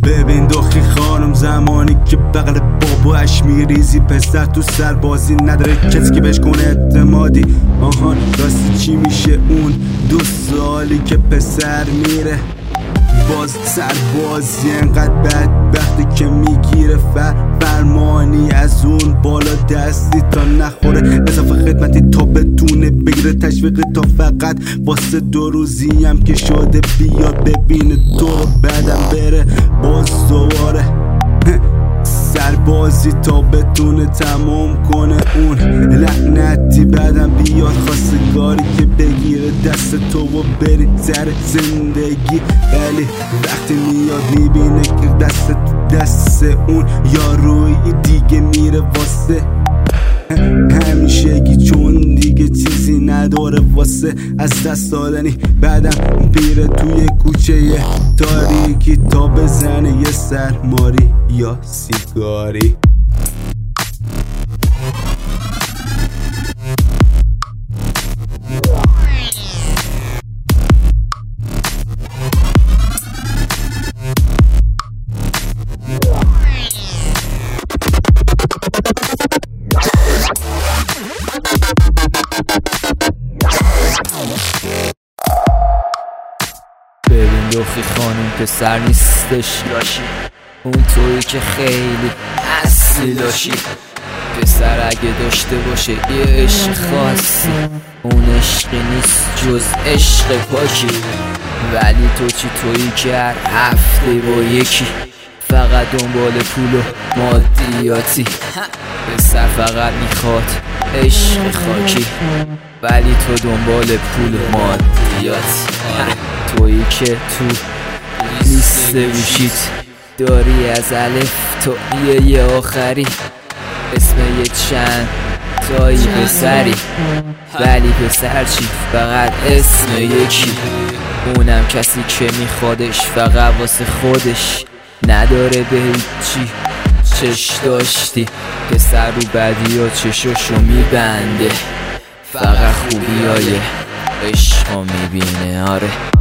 ببین دخی خانم زمانی که بغل باباش میریزی پسر تو سربازی نداره کسی که بهش کنه اعتمادی. آهان راستی چی میشه اون 2 سالی که پسر میره باز سربازی انقدر بدبختی که میگیره فرمانی از اون بالا دستی تا نخوره اضافه خدمتی تا بتونه بگیره تشویق تا فقط واسه 2 روزی هم که شده بیاد ببینه تو بعدم بره باز دوباره سربازی تا بتونه تمام کنه اون لعنتی بعدم بیاد خواستگاری که بگیره دست تو و بری سر زندگی. ولی وقتی میاد میبینه که دست اون یاروی دیگه میره واسه همیشگی چون دیگه چیزی نداره واسه از دست دادنی. بعدم پیره توی کوچه تاریکی تا بزنه یه سرماری یا سیگاری. ببین دخی خانم پسر نیستش لاشی، اون تویی که خیلی اصلی لاشی. پسر اگه داشته باشه یه عشق خاصی اون عشقی نیست جز عشق پاکی. ولی تو چی تویی که هر هفته با یکی فقط دنبال پول و مادیاتی. پسر فقط میخواد عشق خاکی ولی تو دنبال پول و مادیاتی. تویی که تو لیست گوشیت داری از الف تا یه آخری اسم یه چند تایی پسری ولی پسر چی فقط اسم یکی اونم کسی که میخوادش فقط واسه خودش نداره به هیچی چش داشتی. پسر رو بدی ها چشاشو میبنده فقط خوبی های عشقو میبینه. آره